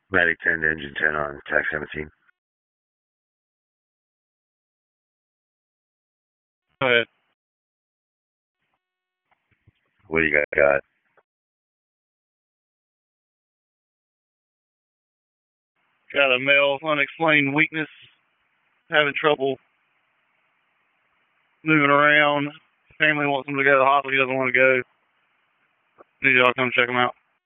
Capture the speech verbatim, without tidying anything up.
Matic ten, engine ten on tack seventeen. Go ahead. What do you got? Got a male unexplained weakness, having trouble moving around. Family wants him to go to the hospital. He doesn't want to go. Need y'all to come check him out.